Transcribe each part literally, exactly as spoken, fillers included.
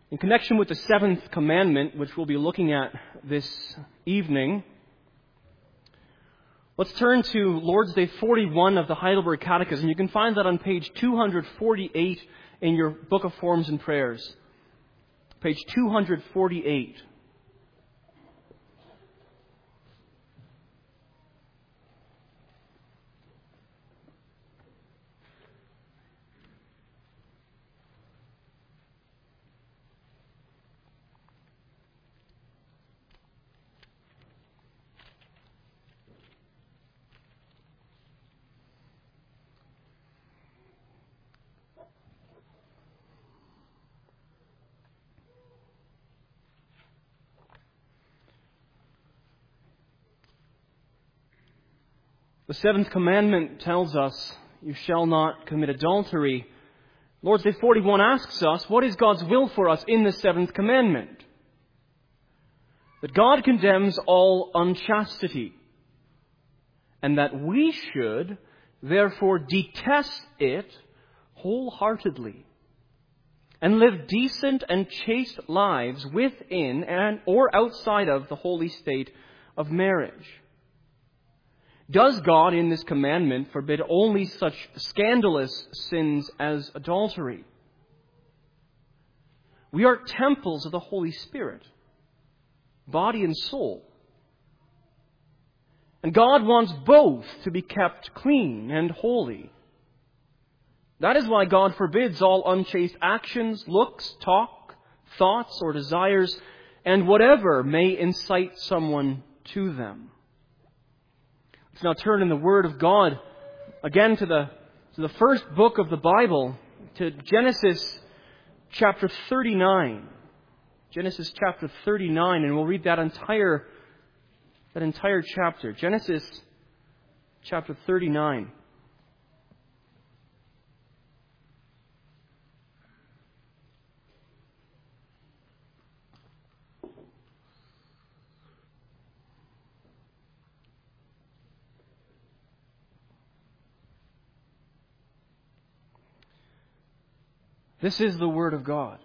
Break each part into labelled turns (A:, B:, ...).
A: In connection with the seventh commandment, which we'll be looking at this evening, let's turn to Lord's Day forty-one of the Heidelberg Catechism. You can find that on page two forty-eight in your Book of Forms and Prayers. Page two forty-eight. The seventh commandment tells us, you shall not commit adultery. Lord's Day forty-one asks us, what is God's will for us in the seventh commandment? That God condemns all unchastity, and that we should, therefore, detest it wholeheartedly, and live decent and chaste lives within and or outside of the holy state of marriage. Does God in this commandment forbid only such scandalous sins as adultery? We are temples of the Holy Spirit, body and soul. And God wants both to be kept clean and holy. That is why God forbids all unchaste actions, looks, talk, thoughts, or desires, and whatever may incite someone to them. Let's now turn in the Word of God again to the, to the first book of the Bible, to Genesis chapter thirty-nine. Genesis chapter thirty-nine, and we'll read that entire, that entire chapter. Genesis chapter thirty-nine. This is the Word of God.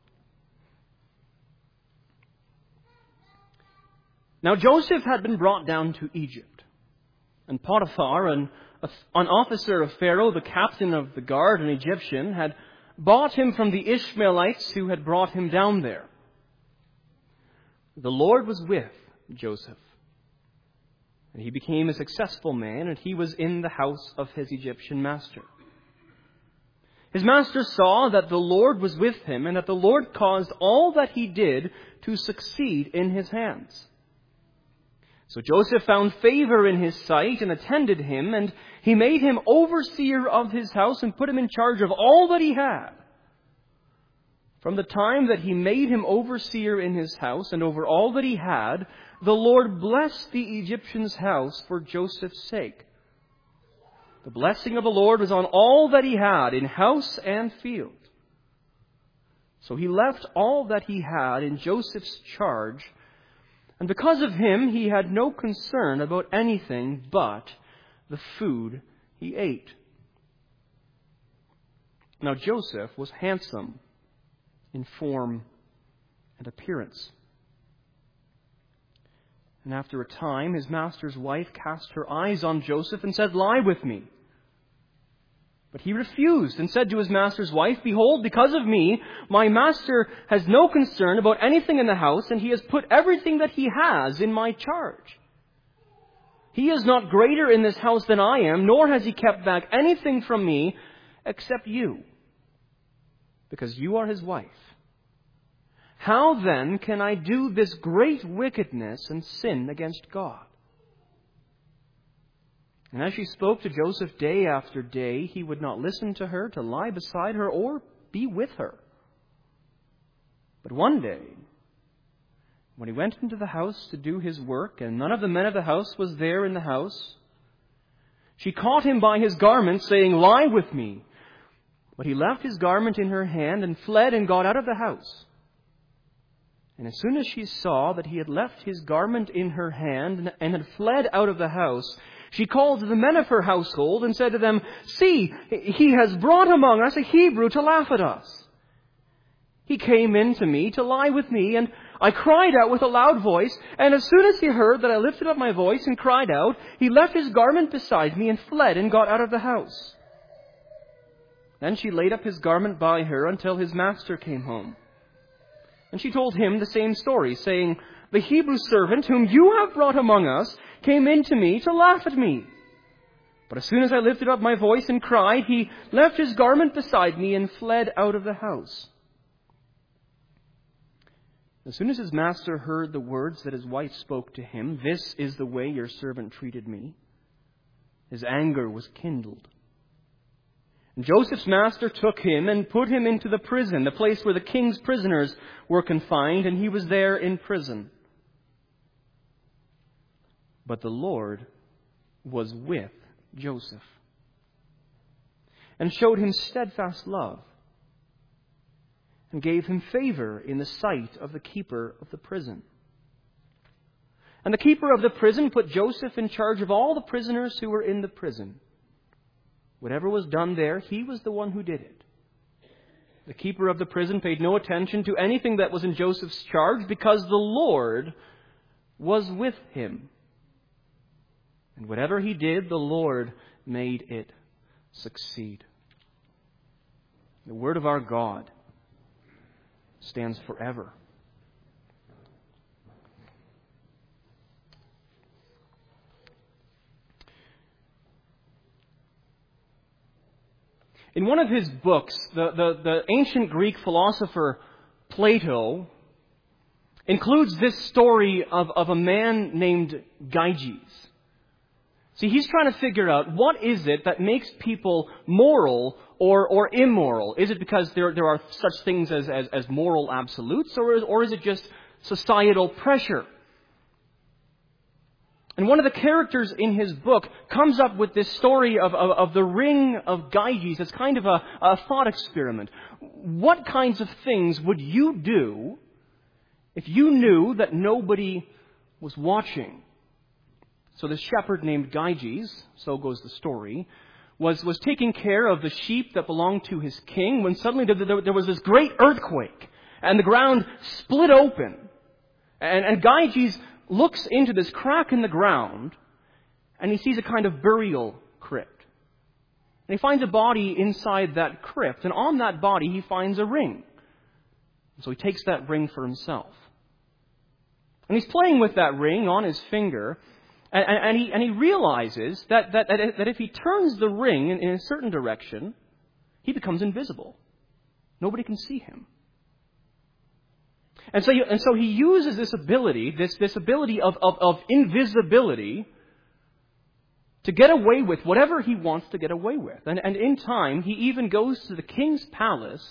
A: Now Joseph had been brought down to Egypt, and Potiphar, an, an officer of Pharaoh, the captain of the guard, an Egyptian, had bought him from the Ishmaelites who had brought him down there. The Lord was with Joseph, and he became a successful man, and he was in the house of his Egyptian master. His master saw that the Lord was with him, and that the Lord caused all that he did to succeed in his hands. So Joseph found favor in his sight and attended him, and he made him overseer of his house and put him in charge of all that he had. From the time that he made him overseer in his house and over all that he had, the Lord blessed the Egyptian's house for Joseph's sake. The blessing of the Lord was on all that he had in house and field. So he left all that he had in Joseph's charge, and because of him he had no concern about anything but the food he ate. Now Joseph was handsome in form and appearance. And after a time, his master's wife cast her eyes on Joseph and said, "Lie with me." But he refused and said to his master's wife, "Behold, because of me, my master has no concern about anything in the house, and he has put everything that he has in my charge. He is not greater in this house than I am, nor has he kept back anything from me except you, because you are his wife. How then can I do this great wickedness and sin against God?" And as she spoke to Joseph day after day, he would not listen to her, to lie beside her, or be with her. But one day, when he went into the house to do his work, and none of the men of the house was there in the house, she caught him by his garment, saying, "Lie with me." But he left his garment in her hand and fled and got out of the house. And as soon as she saw that he had left his garment in her hand and had fled out of the house, she called the men of her household and said to them, "See, he has brought among us a Hebrew to laugh at us. he came in to me to lie with me, and I cried out with a loud voice, and as soon as he heard that I lifted up my voice and cried out, he left his garment beside me and fled and got out of the house. Then she laid up his garment by her until his master came home. And she told him the same story, saying, the Hebrew servant whom you have brought among us came in to me to laugh at me. But as soon as I lifted up my voice and cried, he left his garment beside me and fled out of the house. As soon as his master heard the words that his wife spoke to him, this is the way your servant treated me, his anger was kindled. And Joseph's master took him and put him into the prison, the place where the king's prisoners were confined, and he was there in prison. But the Lord was with Joseph and showed him steadfast love and gave him favor in the sight of the keeper of the prison. And the keeper of the prison put Joseph in charge of all the prisoners who were in the prison. Whatever was done there, he was the one who did it. The keeper of the prison paid no attention to anything that was in Joseph's charge because the Lord was with him. And whatever he did, the Lord made it succeed. The word of our God stands forever. In one of his books, the, the, the ancient Greek philosopher Plato includes this story of, of a man named Gyges. See, he's trying to figure out what is it that makes people moral or, or immoral. Is it because there, there are such things as, as, as moral absolutes, or is, or is it just societal pressure? And one of the characters in his book comes up with this story of, of, of the ring of Gyges as kind of a, a thought experiment. What kinds of things would you do if you knew that nobody was watching? So this shepherd named Gyges, so goes the story, was, was taking care of the sheep that belonged to his king when suddenly there, there, there was this great earthquake and the ground split open. And, and Gyges looks into this crack in the ground and he sees a kind of burial crypt. And he finds a body inside that crypt, and on that body he finds a ring. So he takes that ring for himself. And he's playing with that ring on his finger, and, and, and, he, and he realizes that, that, that if he turns the ring in, in a certain direction, he becomes invisible. Nobody can see him. And so, and so he uses this ability, this, this ability of, of, of invisibility, to get away with whatever he wants to get away with. And, and in time, he even goes to the king's palace,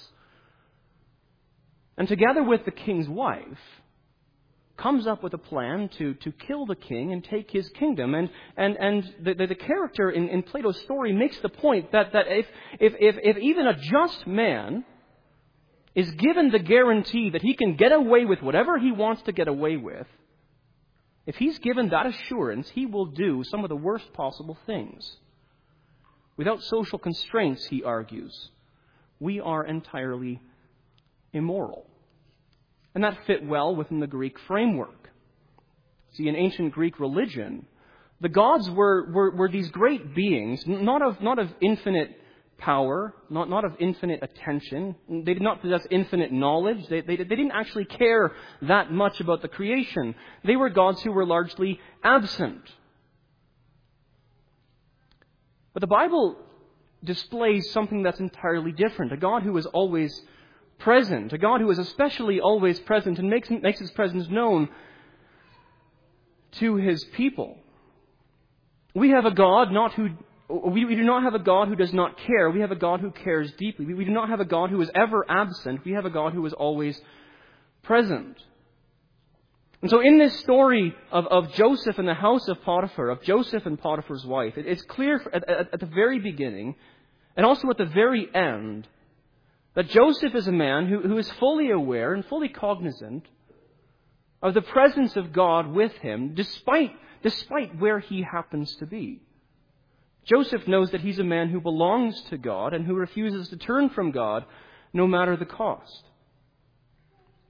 A: and together with the king's wife, comes up with a plan to, to kill the king and take his kingdom. And, and, and the, the, the character in, in Plato's story makes the point that, that if, if, if, if even a just man is given the guarantee that he can get away with whatever he wants to get away with, if he's given that assurance, he will do some of the worst possible things. Without social constraints, he argues, we are entirely immoral. And that fit well within the Greek framework. See, in ancient Greek religion, the gods were, were, were these great beings, not of, not of infinite power, not, not of infinite attention. They did not possess infinite knowledge. They, they, they didn't actually care that much about the creation. They were gods who were largely absent. But the Bible displays something that's entirely different. A God who is always present. A God who is especially always present and makes, makes His presence known to His people. We have a God not who We, we do not have a God who does not care. We have a God who cares deeply. We, we do not have a God who is ever absent. We have a God who is always present. And so in this story of, of Joseph in the house of Potiphar, of Joseph and Potiphar's wife, it, it's clear at, at, at the very beginning and also at the very end that Joseph is a man who, who is fully aware and fully cognizant of the presence of God with him, despite, despite where he happens to be. Joseph knows that he's a man who belongs to God and who refuses to turn from God no matter the cost.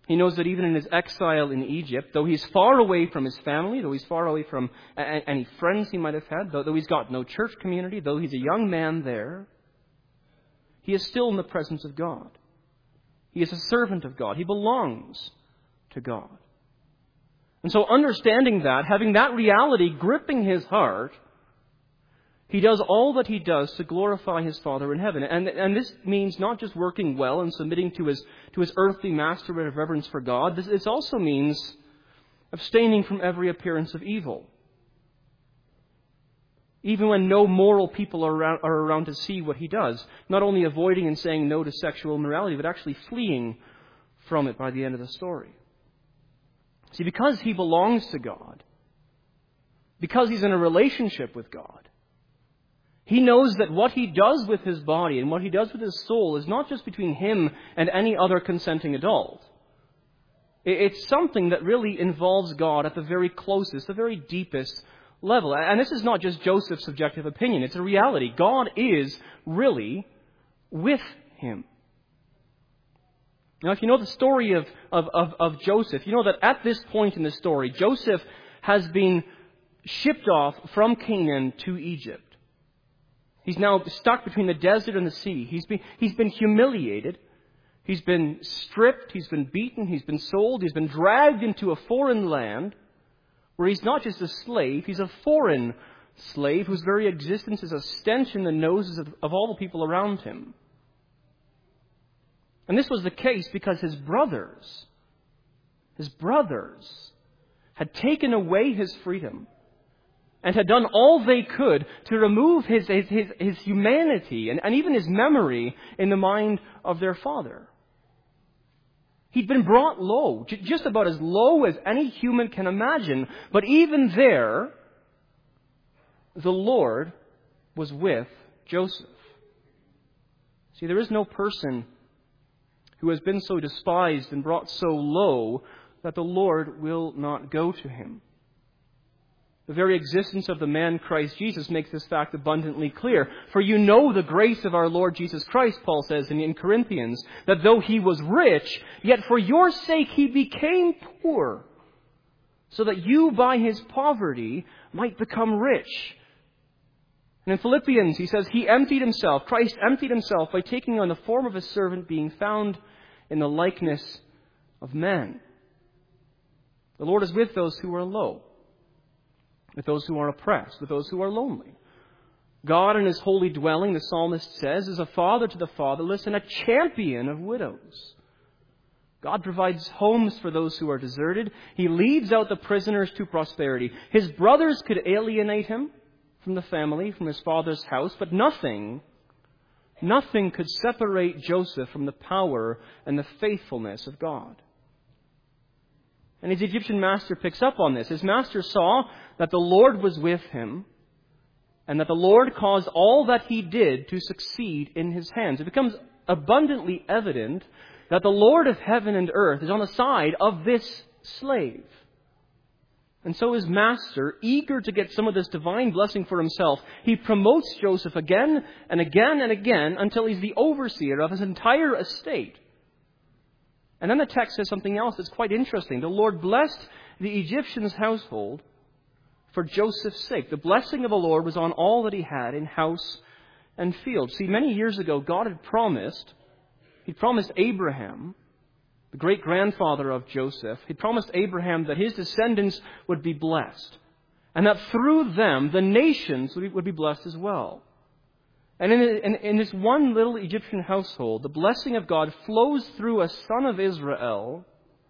A: He knows that even in his exile in Egypt, though he's far away from his family, though he's far away from any friends he might have had, though he's got no church community, though he's a young man there, he is still in the presence of God. He is a servant of God. He belongs to God. And so understanding that, having that reality gripping his heart, he does all that he does to glorify his Father in heaven. And, and this means not just working well and submitting to his, to his earthly master out of reverence for God. This, this also means abstaining from every appearance of evil. Even when no moral people are around, are around to see what he does. Not only avoiding and saying no to sexual immorality, but actually fleeing from it by the end of the story. See, because he belongs to God, because he's in a relationship with God, he knows that what he does with his body and what he does with his soul is not just between him and any other consenting adult. It's something that really involves God at the very closest, the very deepest level. And this is not just Joseph's subjective opinion. It's a reality. God is really with him. Now, if you know the story of, of, of, of Joseph, you know that at this point in the story, Joseph has been shipped off from Canaan to Egypt. He's now stuck between the desert and the sea. He's been, he's been humiliated. He's been stripped. He's been beaten. He's been sold. He's been dragged into a foreign land where he's not just a slave. He's a foreign slave whose very existence is a stench in the noses of, of all the people around him. And this was the case because his brothers, his brothers had taken away his freedom and had done all they could to remove his, his, his, his humanity and, and even his memory in the mind of their father. He'd been brought low, just about as low as any human can imagine. But even there, the Lord was with Joseph. See, there is no person who has been so despised and brought so low that the Lord will not go to him. The very existence of the man Christ Jesus makes this fact abundantly clear. For you know the grace of our Lord Jesus Christ, Paul says in, in Corinthians, that though he was rich, yet for your sake he became poor, so that you by his poverty might become rich. And in Philippians, he says, he emptied himself, Christ emptied himself by taking on the form of a servant, being found in the likeness of men. The Lord is with those who are low, with those who are oppressed, with those who are lonely. God in his holy dwelling, the psalmist says, is a father to the fatherless and a champion of widows. God provides homes for those who are deserted. He leads out the prisoners to prosperity. His brothers could alienate him from the family, from his father's house, but nothing, nothing could separate Joseph from the power and the faithfulness of God. And his Egyptian master picks up on this. His master saw that the Lord was with him and that the Lord caused all that he did to succeed in his hands. It becomes abundantly evident that the Lord of heaven and earth is on the side of this slave. And so his master, eager to get some of this divine blessing for himself, he promotes Joseph again and again and again until he's the overseer of his entire estate. And then the text says something else that's quite interesting. The Lord blessed the Egyptian's household for Joseph's sake. The blessing of the Lord was on all that he had in house and field. See, many years ago, God had promised, He promised Abraham, the great-grandfather of Joseph, He promised Abraham that his descendants would be blessed. And that through them, the nations would be, would be blessed as well. And in, in, in this one little Egyptian household, the blessing of God flows through a son of Israel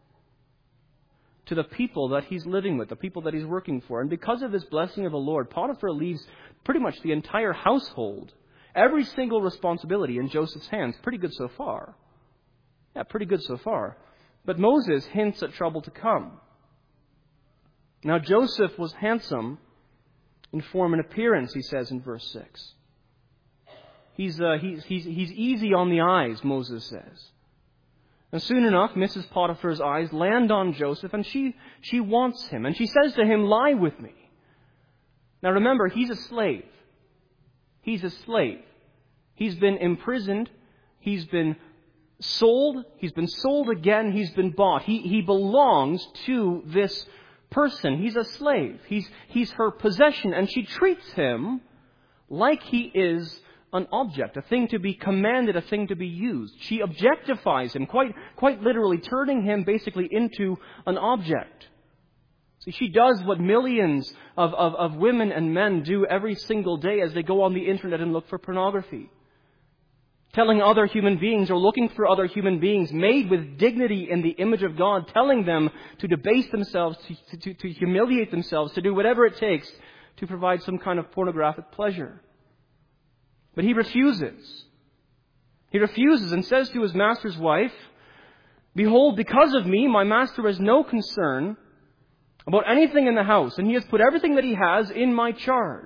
A: to the people that he's living with, the people that he's working for. And because of this blessing of the Lord, Potiphar leaves pretty much the entire household, every single responsibility in Joseph's hands. Pretty good so far. Yeah, pretty good so far. But Moses hints at trouble to come. Now, Joseph was handsome in form and appearance, he says in verse six. He's, uh, he's, he's, he's easy on the eyes, Moses says. And soon enough, Missus Potiphar's eyes land on Joseph, and she, she wants him. And she says to him, "Lie with me." Now remember, he's a slave. He's a slave. He's been imprisoned. He's been sold. He's been sold again. He's been bought. He, he belongs to this person. He's a slave. He's, he's her possession. And she treats him like he is an object, a thing to be commanded, a thing to be used. She objectifies him, quite, quite literally turning him basically into an object. See, she does what millions of, of, of women and men do every single day as they go on the internet and look for pornography. Telling other human beings or looking for other human beings made with dignity in the image of God, telling them to debase themselves, to, to, to humiliate themselves, to do whatever it takes to provide some kind of pornographic pleasure. But he refuses. He refuses and says to his master's wife, "Behold, because of me, my master has no concern about anything in the house, and he has put everything that he has in my charge.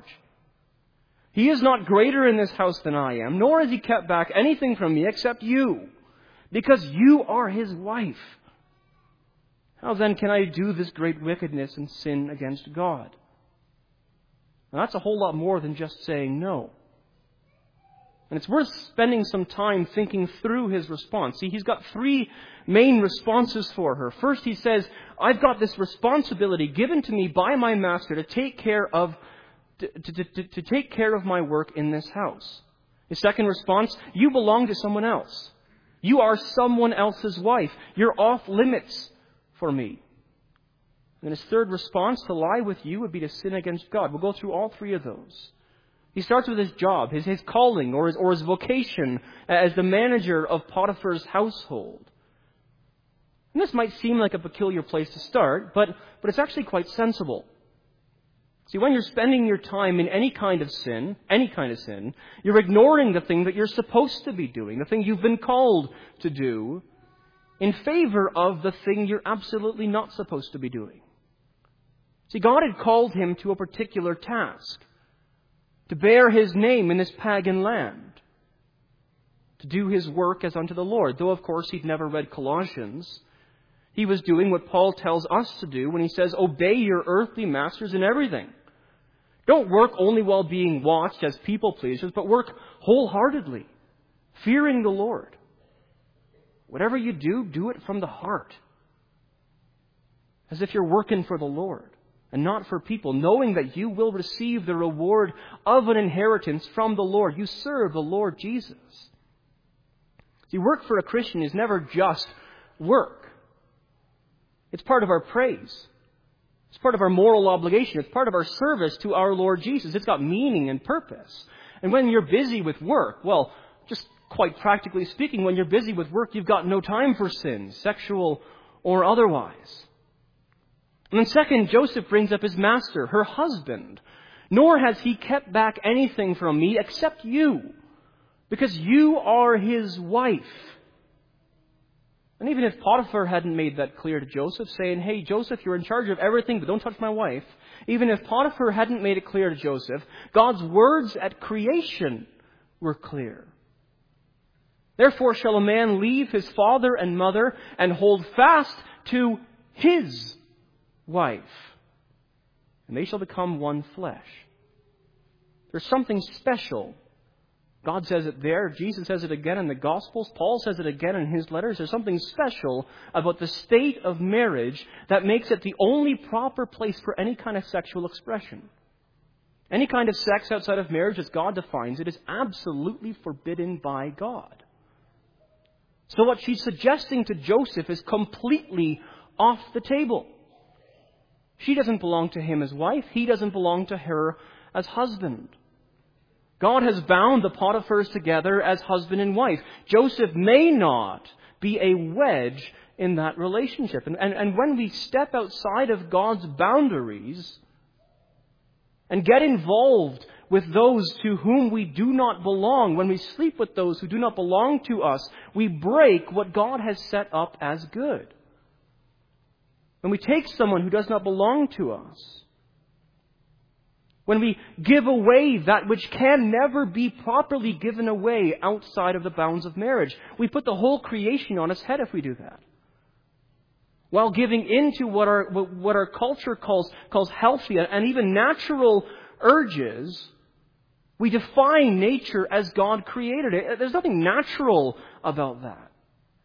A: He is not greater in this house than I am, nor has he kept back anything from me except you, because you are his wife. How then can I do this great wickedness and sin against God?" Now that's a whole lot more than just saying no. And it's worth spending some time thinking through his response. See, he's got three main responses for her. First, he says, "I've got this responsibility given to me by my master to take care of to, to, to, to take care of my work in this house." His second response, "You belong to someone else. You are someone else's wife. You're off limits for me." And his third response, to lie with you would be to sin against God. We'll go through all three of those. He starts with his job, his, his calling, or his, or his vocation as the manager of Potiphar's household. And this might seem like a peculiar place to start, but, but it's actually quite sensible. See, when you're spending your time in any kind of sin, any kind of sin, you're ignoring the thing that you're supposed to be doing, the thing you've been called to do, in favor of the thing you're absolutely not supposed to be doing. See, God had called him to a particular task. To bear his name in this pagan land. To do his work as unto the Lord. Though, of course, he'd never read Colossians. He was doing what Paul tells us to do when he says, "Obey your earthly masters in everything. Don't work only while being watched as people pleasers, but work wholeheartedly, fearing the Lord. Whatever you do, do it from the heart. As if you're working for the Lord. And not for people, knowing that you will receive the reward of an inheritance from the Lord. You serve the Lord Jesus." See, work for a Christian is never just work. It's part of our praise. It's part of our moral obligation. It's part of our service to our Lord Jesus. It's got meaning and purpose. And when you're busy with work, well, just quite practically speaking, when you're busy with work, you've got no time for sin, sexual or otherwise. And then second, Joseph brings up his master, her husband. "Nor has he kept back anything from me except you, because you are his wife." And even if Potiphar hadn't made that clear to Joseph, saying, "Hey, Joseph, you're in charge of everything, but don't touch my wife." Even if Potiphar hadn't made it clear to Joseph, God's words at creation were clear. "Therefore shall a man leave his father and mother and hold fast to his wife, and they shall become one flesh." There's something special. God says it there. Jesus says it again in the Gospels. Paul says it again in his letters. There's something special about the state of marriage that makes it the only proper place for any kind of sexual expression. Any kind of sex outside of marriage, as God defines it, is absolutely forbidden by God. So what she's suggesting to Joseph is completely off the table. She doesn't belong to him as wife. He doesn't belong to her as husband. God has bound the Potiphars together as husband and wife. Joseph may not be a wedge in that relationship. And, and, and when we step outside of God's boundaries and get involved with those to whom we do not belong, when we sleep with those who do not belong to us, we break what God has set up as good. When we take someone who does not belong to us, when we give away that which can never be properly given away outside of the bounds of marriage, we put the whole creation on its head if we do that. While giving into what our what our culture calls calls healthy and even natural urges, we define nature as God created it. There's nothing natural about that.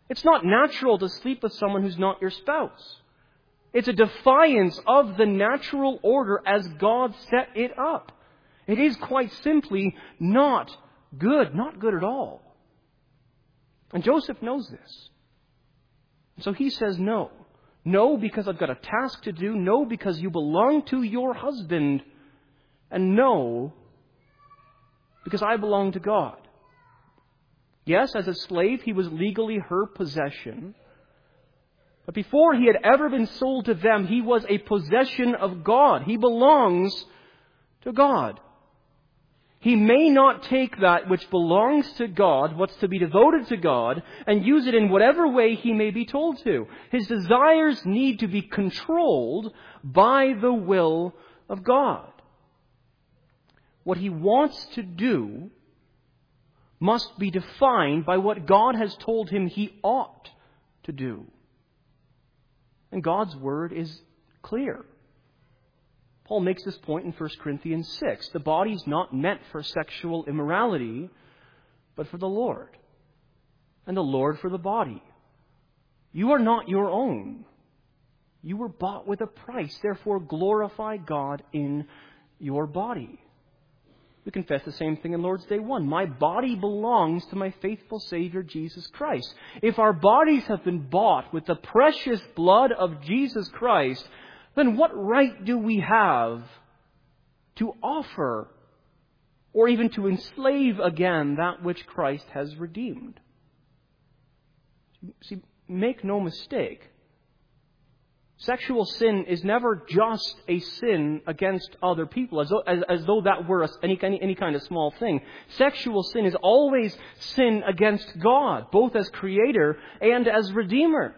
A: It's not natural to sleep with someone who's not your spouse. It's a defiance of the natural order as God set it up. It is quite simply not good, not good at all. And Joseph knows this. So he says no. No, because I've got a task to do. No, because you belong to your husband. And no, because I belong to God. Yes, as a slave, he was legally her possession. But before he had ever been sold to them, he was a possession of God. He belongs to God. He may not take that which belongs to God, what's to be devoted to God, and use it in whatever way he may be told to. His desires need to be controlled by the will of God. What he wants to do must be defined by what God has told him he ought to do. And God's word is clear. Paul makes this point in First Corinthians six. The body's not meant for sexual immorality, but for the Lord. And the Lord for the body. You are not your own. You were bought with a price. Therefore, glorify God in your body. We confess the same thing in Lord's Day one. My body belongs to my faithful Savior, Jesus Christ. If our bodies have been bought with the precious blood of Jesus Christ, then what right do we have to offer or even to enslave again that which Christ has redeemed? See, make no mistake. Sexual sin is never just a sin against other people, as though, as, as though that were a, any, any, any kind of small thing. Sexual sin is always sin against God, both as Creator and as Redeemer.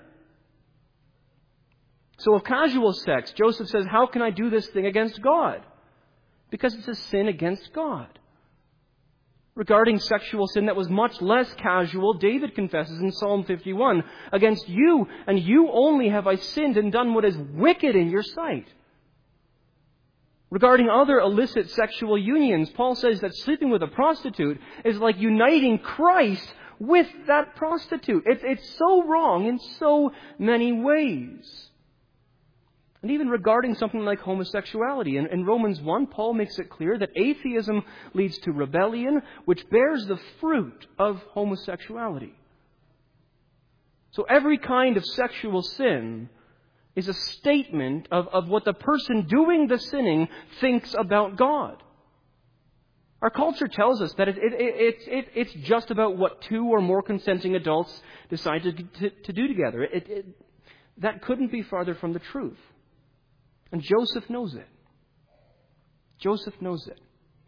A: So of casual sex, Joseph says, how can I do this thing against God? Because it's a sin against God. Regarding sexual sin that was much less casual, David confesses in Psalm fifty-one, against you and you only have I sinned and done what is wicked in your sight. Regarding other illicit sexual unions, Paul says that sleeping with a prostitute is like uniting Christ with that prostitute. It's, it's so wrong in so many ways. And even regarding something like homosexuality. In, in Romans one, Paul makes it clear that atheism leads to rebellion, which bears the fruit of homosexuality. So every kind of sexual sin is a statement of, of what the person doing the sinning thinks about God. Our culture tells us that it, it, it, it, it's just about what two or more consenting adults decide to, to, to do together. It, it, that couldn't be farther from the truth. And Joseph knows it. Joseph knows it.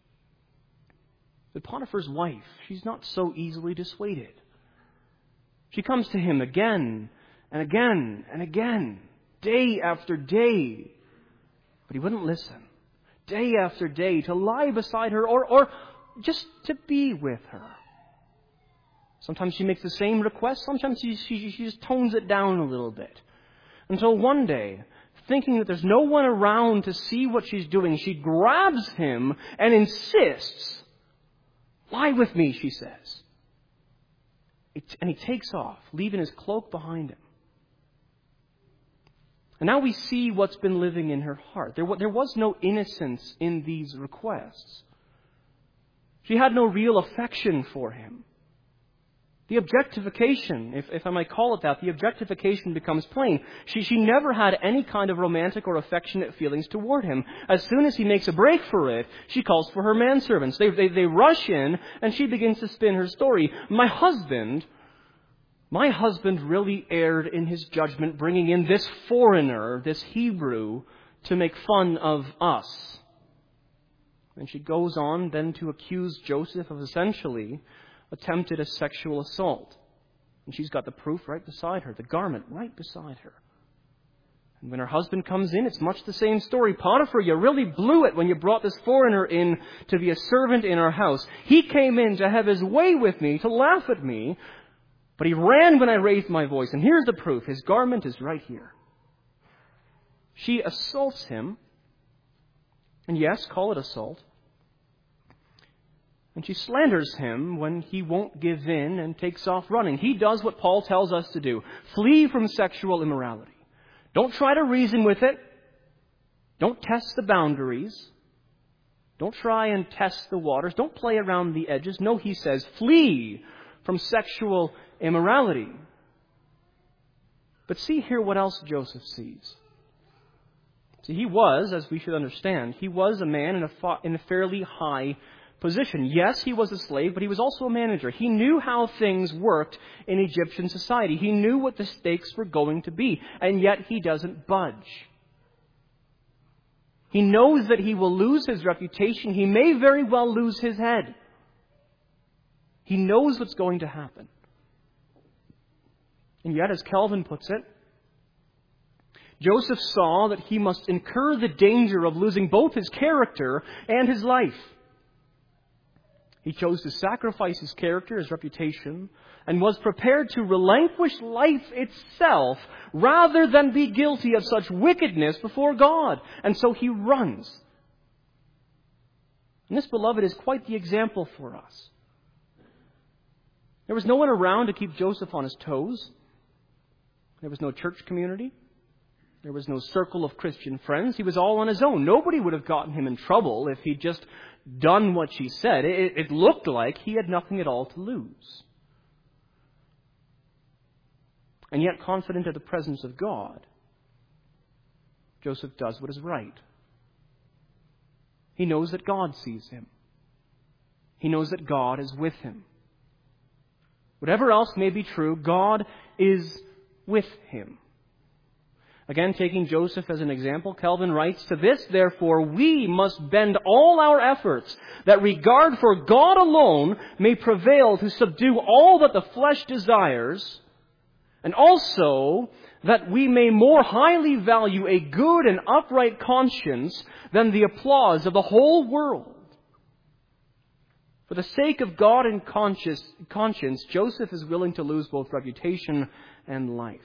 A: But Potiphar's wife, she's not so easily dissuaded. She comes to him again and again and again, day after day. But he wouldn't listen. Day after day, to lie beside her or, or just to be with her. Sometimes she makes the same request. Sometimes she, she, she just tones it down a little bit. Until one day, thinking that there's no one around to see what she's doing, she grabs him and insists, lie with me, she says. It, and he takes off, leaving his cloak behind him. And now we see what's been living in her heart. There, there was no innocence in these requests. She had no real affection for him. The objectification, if, if I might call it that, the objectification becomes plain. She, she never had any kind of romantic or affectionate feelings toward him. As soon as he makes a break for it, she calls for her manservants. They, they, they rush in, and she begins to spin her story. My husband, my husband really erred in his judgment, bringing in this foreigner, this Hebrew, to make fun of us. And she goes on then to accuse Joseph of essentially attempted a sexual assault. And she's got the proof right beside her, the garment right beside her. And when her husband comes in, it's much the same story. Potiphar, you really blew it when you brought this foreigner in to be a servant in our house. He came in to have his way with me, to laugh at me, but he ran when I raised my voice. And here's the proof. His garment is right here. She assaults him. And yes, call it assault. And she slanders him when he won't give in and takes off running. He does what Paul tells us to do. Flee from sexual immorality. Don't try to reason with it. Don't test the boundaries. Don't try and test the waters. Don't play around the edges. No, he says, flee from sexual immorality. But see here what else Joseph sees. See, he was, as we should understand, he was a man in a, fa- in a fairly high position. Yes, he was a slave, but he was also a manager. He knew how things worked in Egyptian society. He knew what the stakes were going to be, and yet he doesn't budge. He knows that he will lose his reputation. He may very well lose his head. He knows what's going to happen. And yet, as Calvin puts it, Joseph saw that he must incur the danger of losing both his character and his life. He chose to sacrifice his character, his reputation, and was prepared to relinquish life itself rather than be guilty of such wickedness before God. And so he runs. And this, beloved, is quite the example for us. There was no one around to keep Joseph on his toes. There was no church community. There was no circle of Christian friends. He was all on his own. Nobody would have gotten him in trouble if he'd just done what she said. It, it looked like he had nothing at all to lose. And yet, confident of the presence of God, Joseph does what is right. He knows that God sees him. He knows that God is with him. Whatever else may be true, God is with him. Again, taking Joseph as an example, Calvin writes, "To this, therefore, we must bend all our efforts, that regard for God alone may prevail to subdue all that the flesh desires, and also that we may more highly value a good and upright conscience than the applause of the whole world." For the sake of God and conscience, Joseph is willing to lose both reputation and life.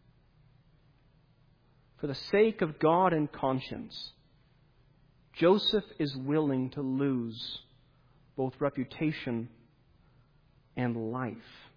A: For the sake of God and conscience, Joseph is willing to lose both reputation and life.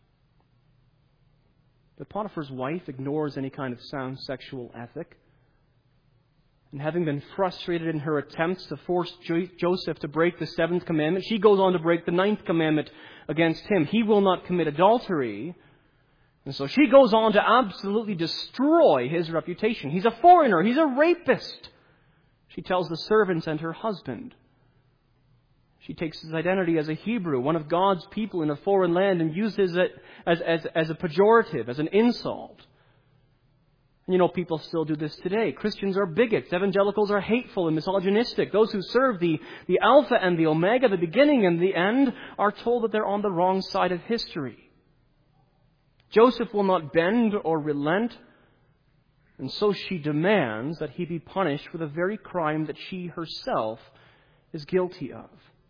A: But Potiphar's wife ignores any kind of sound sexual ethic. And having been frustrated in her attempts to force jo- Joseph to break the seventh commandment, she goes on to break the ninth commandment against him. He will not commit adultery. And so she goes on to absolutely destroy his reputation. He's a foreigner. He's a rapist. She tells the servants and her husband. She takes his identity as a Hebrew, one of God's people in a foreign land, and uses it as, as, as a pejorative, as an insult. And you know, people still do this today. Christians are bigots. Evangelicals are hateful and misogynistic. Those who serve the, the Alpha and the Omega, the beginning and the end, are told that they're on the wrong side of history. Joseph will not bend or relent, and so she demands that he be punished for the very crime that she herself is guilty of.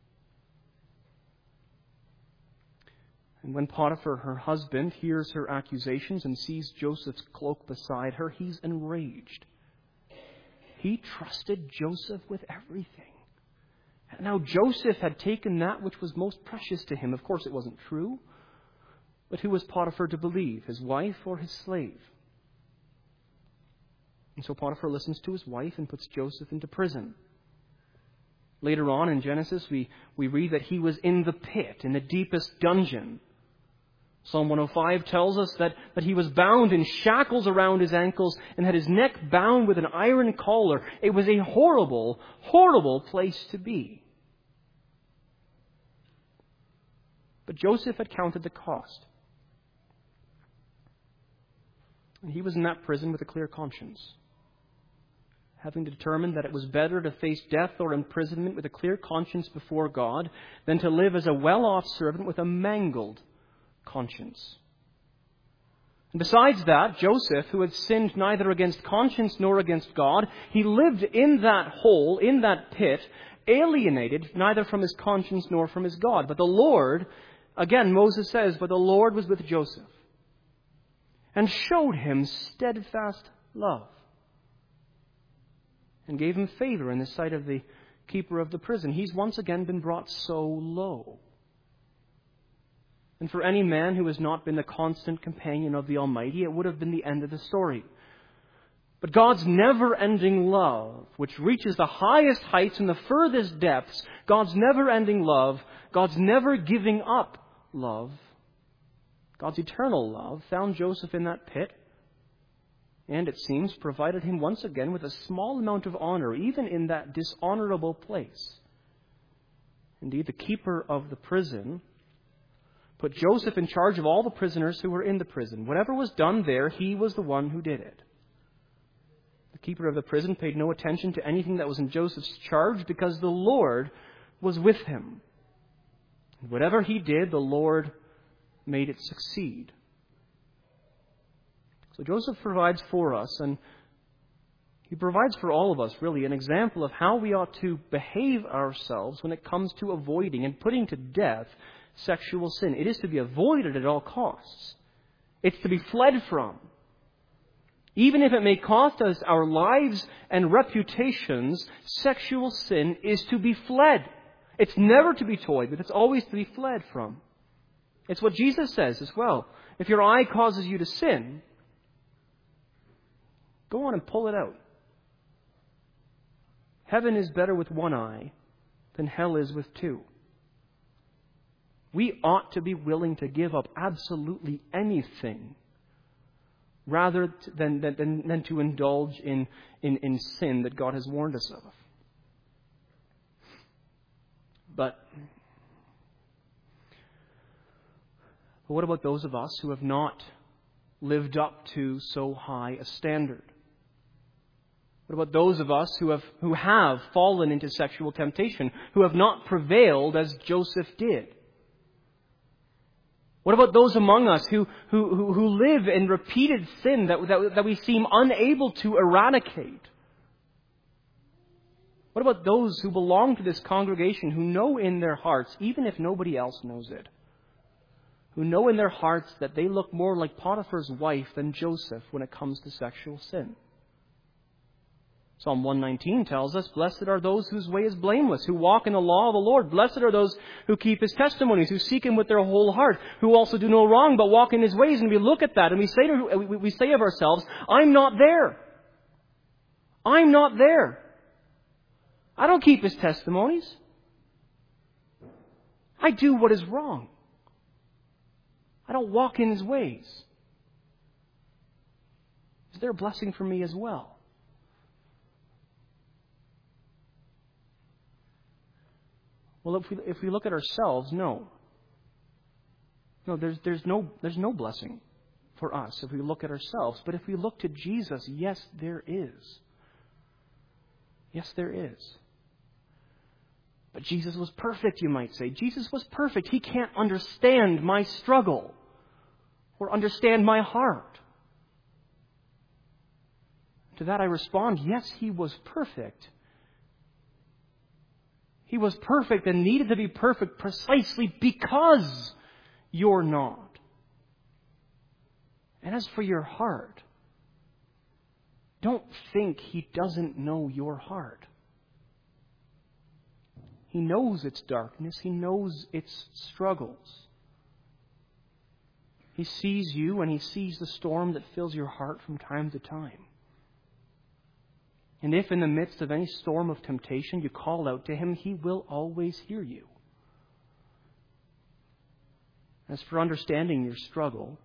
A: And when Potiphar, her husband, hears her accusations and sees Joseph's cloak beside her, he's enraged. He trusted Joseph with everything. And now Joseph had taken that which was most precious to him. Of course, it wasn't true. But who was Potiphar to believe, his wife or his slave? And so Potiphar listens to his wife and puts Joseph into prison. Later on in Genesis, we, we read that he was in the pit, in the deepest dungeon. Psalm one oh five tells us that, that he was bound in shackles around his ankles and had his neck bound with an iron collar. It was a horrible, horrible place to be. But Joseph had counted the cost. And he was in that prison with a clear conscience, having determined that it was better to face death or imprisonment with a clear conscience before God than to live as a well-off servant with a mangled conscience. And besides that, Joseph, who had sinned neither against conscience nor against God, he lived in that hole, in that pit, alienated neither from his conscience nor from his God. But the Lord, again, Moses says, but the Lord was with Joseph and showed him steadfast love and gave him favor in the sight of the keeper of the prison. He's once again been brought so low. And for any man who has not been the constant companion of the Almighty, it would have been the end of the story. But God's never-ending love, which reaches the highest heights and the furthest depths, God's never-ending love, God's never-giving-up love, God's eternal love, found Joseph in that pit, and, it seems, provided him once again with a small amount of honor, even in that dishonorable place. Indeed, the keeper of the prison put Joseph in charge of all the prisoners who were in the prison. Whatever was done there, he was the one who did it. The keeper of the prison paid no attention to anything that was in Joseph's charge because the Lord was with him. And whatever he did, the Lord made it succeed. So Joseph provides for us, and he provides for all of us, really, an example of how we ought to behave ourselves when it comes to avoiding and putting to death sexual sin. It is to be avoided at all costs. It's to be fled from. Even if it may cost us our lives and reputations, sexual sin is to be fled. It's never to be toyed with. It's always to be fled from. It's what Jesus says as well. If your eye causes you to sin, go on and pull it out. Heaven is better with one eye than hell is with two. We ought to be willing to give up absolutely anything rather than, than, than to indulge in, in, in sin that God has warned us of. But, but what about those of us who have not lived up to so high a standard? What about those of us who have who have fallen into sexual temptation, who have not prevailed as Joseph did? What about those among us who who who, who live in repeated sin that, that that we seem unable to eradicate? What about those who belong to this congregation who know in their hearts, even if nobody else knows it, who know in their hearts that they look more like Potiphar's wife than Joseph when it comes to sexual sin? Psalm one nineteen tells us, "Blessed are those whose way is blameless, who walk in the law of the Lord. Blessed are those who keep His testimonies, who seek Him with their whole heart, who also do no wrong, but walk in His ways." And we look at that and we say to, we say of ourselves, "I'm not there. I'm not there. I don't keep His testimonies. I do what is wrong. I don't walk in His ways. Is there a blessing for me as well?" Well, if we if we look at ourselves, no. No, there's there's no there's no blessing for us if we look at ourselves. But if we look to Jesus, yes, there is. Yes, there is. But Jesus was perfect, you might say. Jesus was perfect. He can't understand my struggle or understand my heart. To that I respond, yes, He was perfect. He was perfect and needed to be perfect precisely because you're not. And as for your heart, don't think He doesn't know your heart. He knows its darkness. He knows its struggles. He sees you and He sees the storm that fills your heart from time to time. And if in the midst of any storm of temptation you call out to Him, He will always hear you. As for understanding your struggle,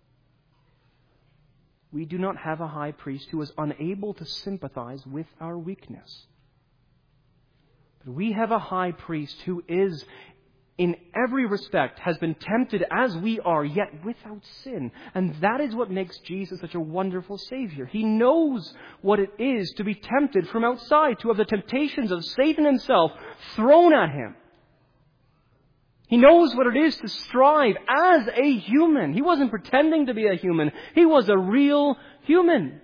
A: we do not have a high priest who is unable to sympathize with our weakness. But we have a high priest who is, in every respect, has been tempted as we are, yet without sin. And that is what makes Jesus such a wonderful Savior. He knows what it is to be tempted from outside, to have the temptations of Satan himself thrown at Him. He knows what it is to strive as a human. He wasn't pretending to be a human. He was a real human.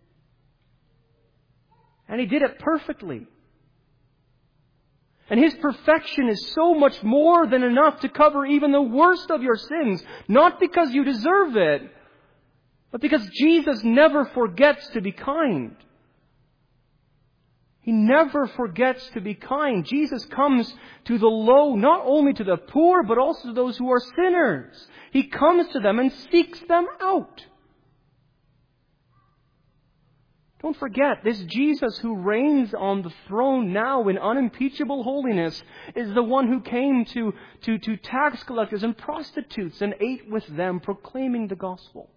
A: And He did it perfectly. And His perfection is so much more than enough to cover even the worst of your sins. Not because you deserve it, but because Jesus never forgets to be kind. He never forgets to be kind. Jesus comes to the low, not only to the poor, but also to those who are sinners. He comes to them and seeks them out. Don't forget, this Jesus who reigns on the throne now in unimpeachable holiness is the one who came to, to, to tax collectors and prostitutes and ate with them, proclaiming the gospel.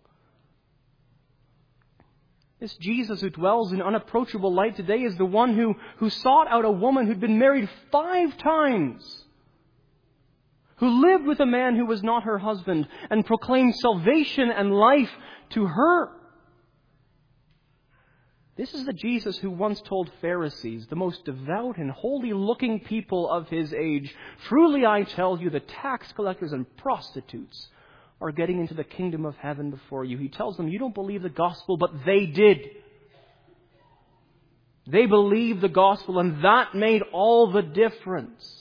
A: This Jesus who dwells in unapproachable light today is the one who, who sought out a woman who'd been married five times, who lived with a man who was not her husband, and proclaimed salvation and life to her. This is the Jesus who once told Pharisees, the most devout and holy-looking people of his age, "Truly I tell you, the tax collectors and prostitutes are getting into the kingdom of heaven before you." He tells them, you don't believe the gospel, but they did. They believed the gospel, and that made all the difference.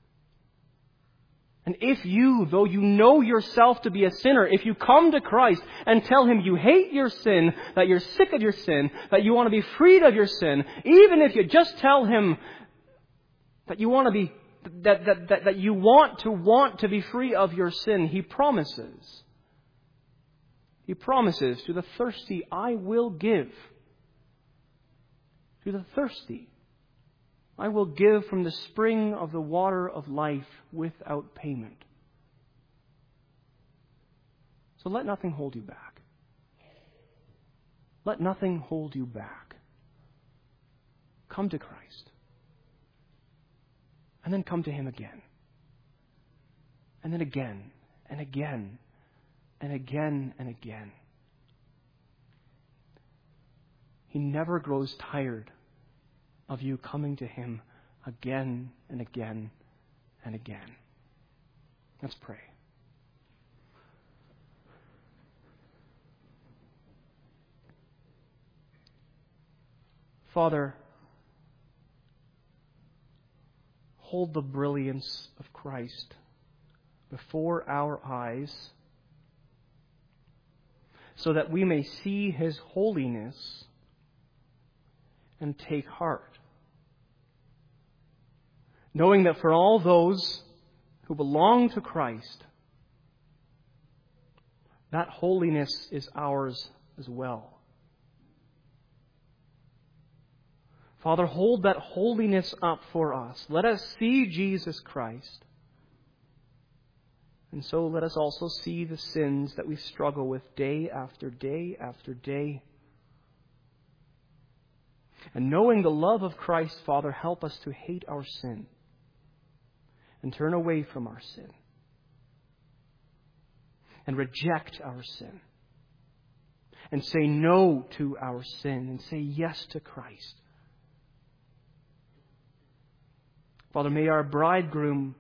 A: And if you, though you know yourself to be a sinner, if you come to Christ and tell Him you hate your sin, that you're sick of your sin, that you want to be freed of your sin, even if you just tell Him that you want to be That, that, that, that you want to want to be free of your sin, He promises. He promises to the thirsty, I will give. To the thirsty, I will give from the spring of the water of life without payment. So let nothing hold you back. Let nothing hold you back. Come to Christ. And then come to Him again. And then again, and again, and again, and again. He never grows tired of you coming to Him again and again and again. Let's pray. Father, hold the brilliance of Christ before our eyes so that we may see His holiness and take heart, knowing that for all those who belong to Christ, that holiness is ours as well. Father, hold that holiness up for us. Let us see Jesus Christ. And so let us also see the sins that we struggle with day after day after day. And knowing the love of Christ, Father, help us to hate our sin and turn away from our sin and reject our sin and say no to our sin and say yes to Christ. Father, may our bridegroom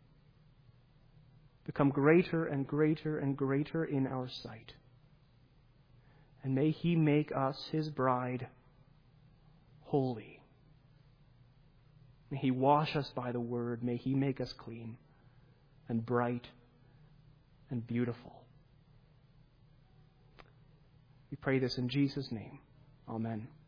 A: become greater and greater and greater in our sight. And may He make us, His bride, holy. May He wash us by the Word. May He make us clean and bright and beautiful. We pray this in Jesus' name. Amen.